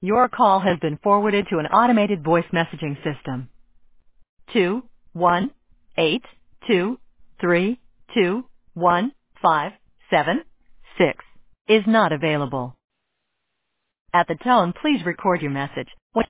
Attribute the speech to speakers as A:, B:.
A: Your call has been forwarded to an automated voice messaging system. 21822315576 is not available. At the tone, please record your message. When